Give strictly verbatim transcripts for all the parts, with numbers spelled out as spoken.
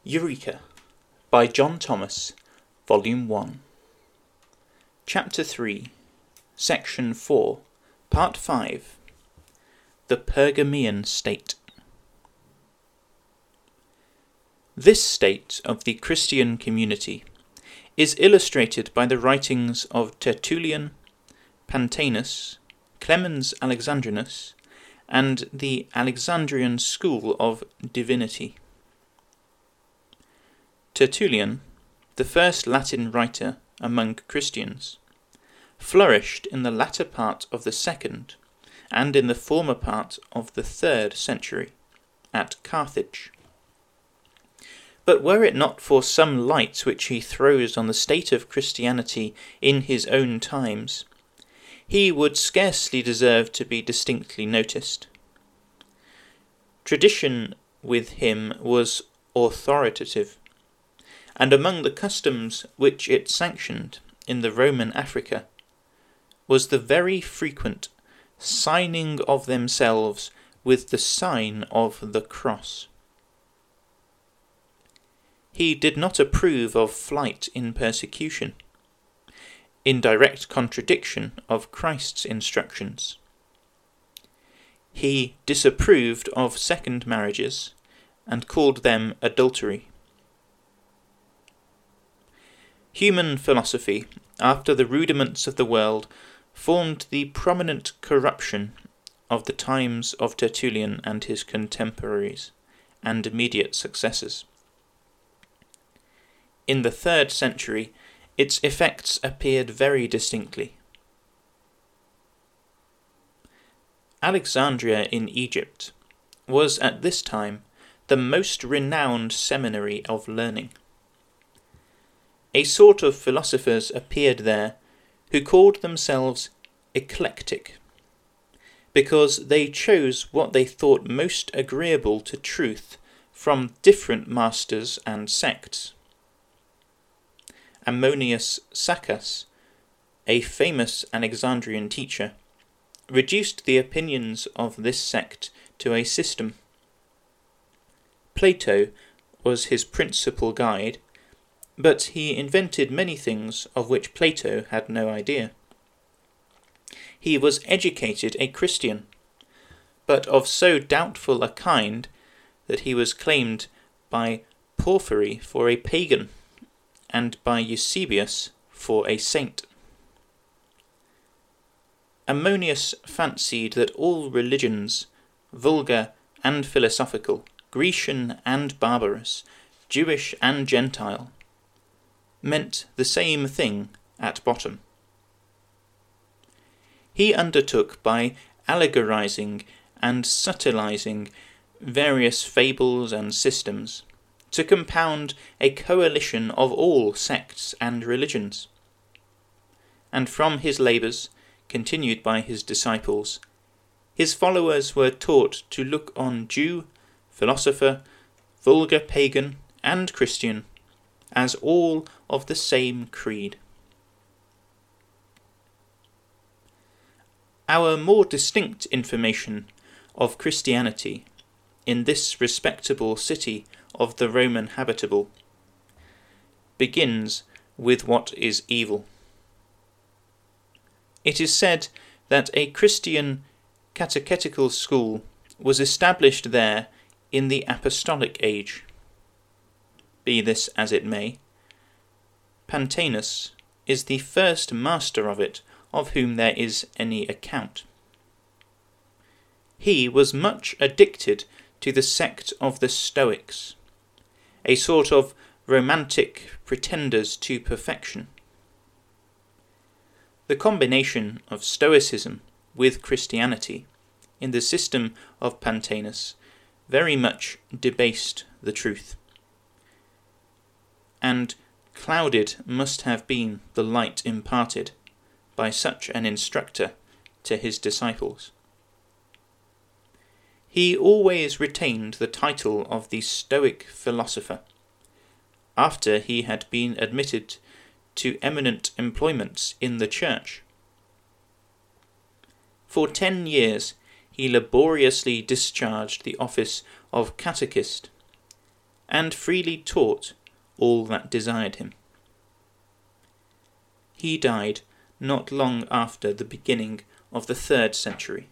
Eureka by John Thomas, Volume one. Chapter three, Section four, Part five. The Pergamean State. This state of the Christian community is illustrated by the writings of Tertullian, Pantaenus, Clemens Alexandrinus, and the Alexandrian school of divinity. Tertullian, the first Latin writer among Christians, flourished in the latter part of the second and in the former part of the third century at Carthage. But were it not for some light which he throws on the state of Christianity in his own times, he would scarcely deserve to be distinctly noticed. Tradition with him was authoritative, and among the customs which it sanctioned in the Roman Africa was the very frequent signing of themselves with the sign of the cross. He did not approve of flight in persecution, in direct contradiction of Christ's instructions. He disapproved of second marriages and called them adultery. Human philosophy, after the rudiments of the world, formed the prominent corruption of the times of Tertullian and his contemporaries and immediate successors. In the third century, its effects appeared very distinctly. Alexandria in Egypt was at this time the most renowned seminary of learning. A sort of philosophers appeared there who called themselves eclectic, because they chose what they thought most agreeable to truth from different masters and sects. Ammonius Saccas, a famous Alexandrian teacher, reduced the opinions of this sect to a system. Plato was his principal guide, but he invented many things of which Plato had no idea. He was educated a Christian, but of so doubtful a kind that he was claimed by Porphyry for a pagan, and by Eusebius for a saint. Ammonius fancied that all religions, vulgar and philosophical, Grecian and barbarous, Jewish and Gentile, meant the same thing at bottom. He undertook by allegorizing and subtilizing various fables and systems to compound a coalition of all sects and religions. And from his labours, continued by his disciples, his followers were taught to look on Jew, philosopher, vulgar pagan, and Christian as all of the same creed. Our more distinct information of Christianity in this respectable city of the Roman habitable begins with what is evil. It is said that a Christian catechetical school was established there in the apostolic age. Be this as it may, Pantaenus is the first master of it of whom there is any account. He was much addicted to the sect of the Stoics, a sort of romantic pretenders to perfection. The combination of Stoicism with Christianity in the system of Pantaenus very much debased the truth, and clouded must have been the light imparted by such an instructor to his disciples. He always retained the title of the Stoic philosopher, after he had been admitted to eminent employments in the church. For ten years he laboriously discharged the office of catechist, and freely taught all that desired him. He died not long after the beginning of the third century.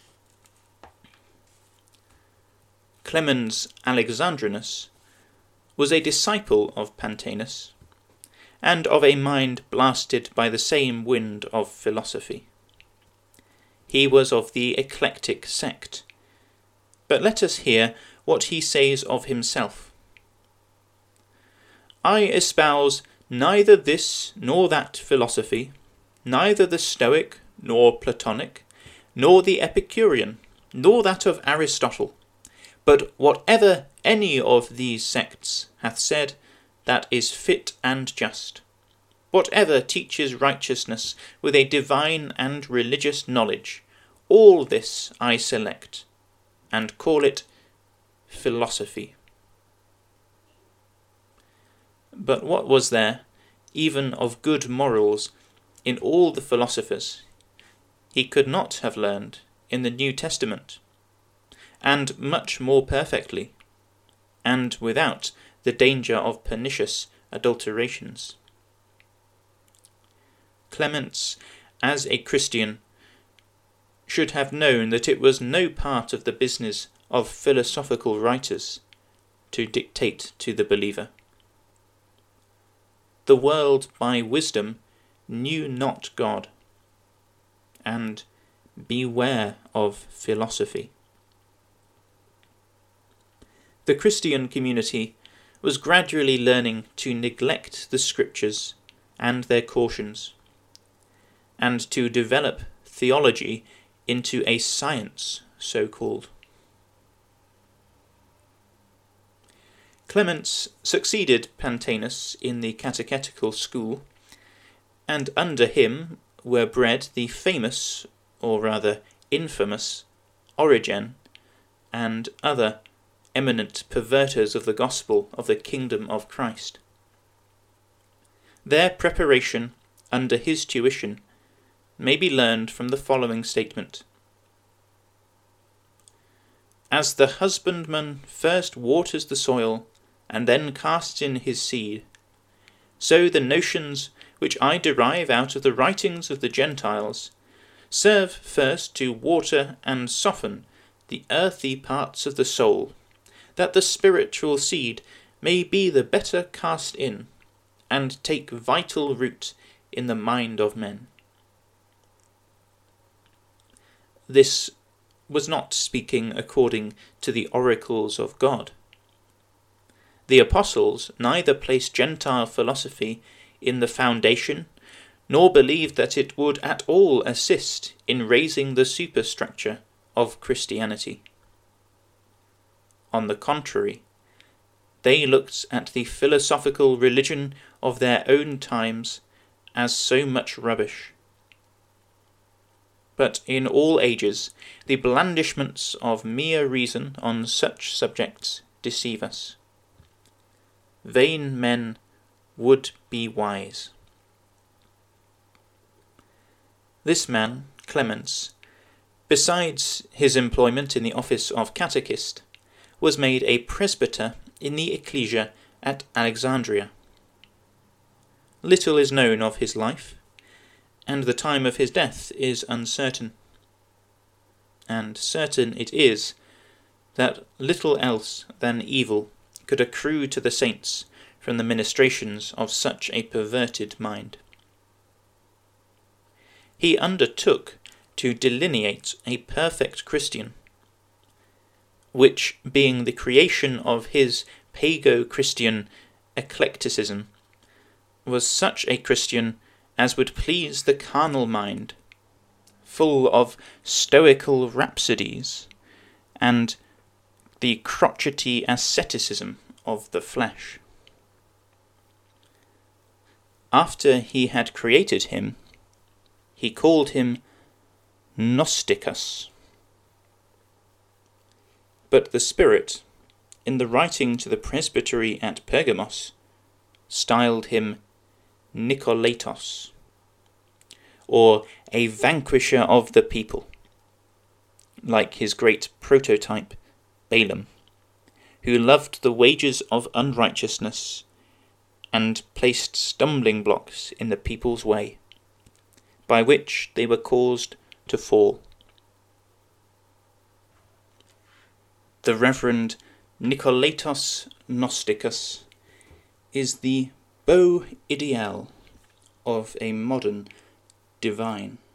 Clemens Alexandrinus was a disciple of Pantaenus, and of a mind blasted by the same wind of philosophy. He was of the eclectic sect, but let us hear what he says of himself. I espouse neither this nor that philosophy, neither the Stoic nor Platonic, nor the Epicurean, nor that of Aristotle, but whatever any of these sects hath said, that is fit and just. Whatever teaches righteousness with a divine and religious knowledge, all this I select, and call it philosophy. But what was there, even of good morals, in all the philosophers, he could not have learned in the New Testament, and much more perfectly, and without the danger of pernicious adulterations. Clemens, as a Christian, should have known that it was no part of the business of philosophical writers to dictate to the believer. The world by wisdom knew not God, and beware of philosophy. The Christian community was gradually learning to neglect the scriptures and their cautions, and to develop theology into a science, so called. Clemens succeeded Pantaenus in the catechetical school, and under him were bred the famous, or rather infamous, Origen, and other eminent perverters of the gospel of the kingdom of Christ. Their preparation under his tuition may be learned from the following statement. As the husbandman first waters the soil, and then casts in his seed, so the notions which I derive out of the writings of the Gentiles serve first to water and soften the earthy parts of the soul, that the spiritual seed may be the better cast in, and take vital root in the mind of men. This was not speaking according to the oracles of God. The apostles neither placed Gentile philosophy in the foundation, nor believed that it would at all assist in raising the superstructure of Christianity. On the contrary, they looked at the philosophical religion of their own times as so much rubbish. But in all ages, the blandishments of mere reason on such subjects deceive us. Vain men would be wise. This man, Clemens, besides his employment in the office of catechist, was made a presbyter in the ecclesia at Alexandria. Little is known of his life, and the time of his death is uncertain. And certain it is that little else than evil could accrue to the saints from the ministrations of such a perverted mind. He undertook to delineate a perfect Christian, which, being the creation of his pago-Christian eclecticism, was such a Christian as would please the carnal mind, full of stoical rhapsodies, and the crotchety asceticism of the flesh. After he had created him, he called him Gnosticus. But the Spirit, in the writing to the presbytery at Pergamos, styled him Nicolatos, or a vanquisher of the people, like his great prototype Balaam, who loved the wages of unrighteousness, and placed stumbling blocks in the people's way, by which they were caused to fall. The Reverend Nikolaos Gnosticus is the beau ideal of a modern divine.